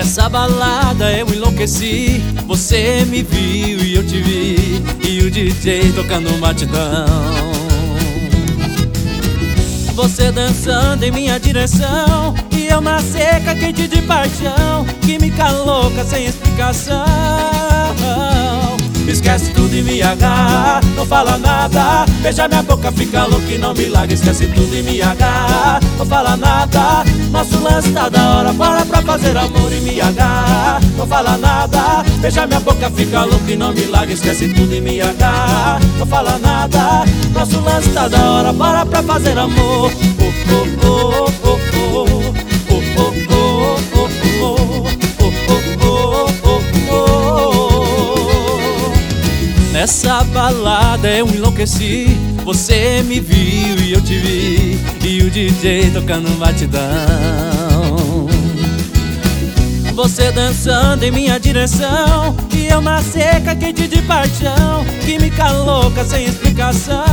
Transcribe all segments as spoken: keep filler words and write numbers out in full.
Nessa balada eu enlouqueci, você me viu e eu te vi, e o D J tocando um batidão. Você dançando em minha direção, e eu na seca quente de paixão, química louca sem explicação. Esquece tudo e me agarra, não fala nada, beija minha boca, fica louco e não me larga. Esquece tudo e me agarra, não fala nada, nosso lance tá da hora, bora pra fazer amor e me agarra. Não fala nada, beija minha boca, fica louco e não me larga. Esquece tudo e me agarra, não fala nada, nosso lance tá da hora, bora pra fazer amor. Oh, oh, oh, oh, oh, oh, oh, oh, oh, Nessa balada eu enlouqueci, você me viu e eu te vi, e o D J tocando um batidão. Você dançando em minha direção, e eu na seca quente de paixão, química louca sem explicação.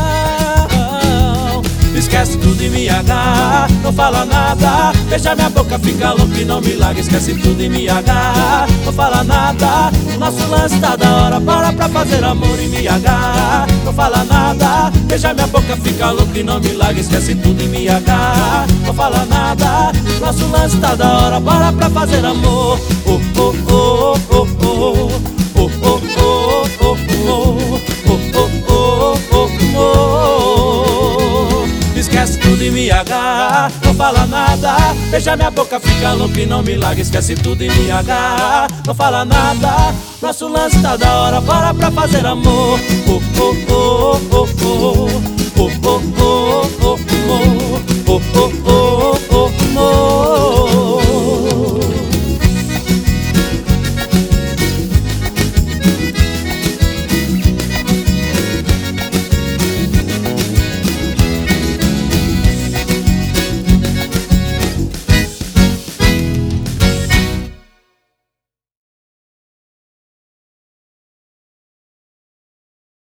Esquece tudo e me agarra, não fala nada, beija minha boca, fica louco e não me larga. Esquece tudo e me agarra, não fala nada, nosso lance tá da hora, bora pra fazer amor e me agarra. Não fala nada, beija minha boca, fica louco e não me larga. Esquece tudo e me agarra, não fala nada, nosso lance tá da hora, bora pra fazer amor. Oh, oh, oh, oh, oh, oh, oh, oh, oh, oh, oh, oh, oh. Esquece tudo e me agarra, não fala nada, beija minha boca, fica louco e não me larga. Esquece tudo e me agarra, não fala nada, nosso lance tá da hora, bora pra fazer amor. Oh, oh, oh, oh, oh, oh, oh, oh.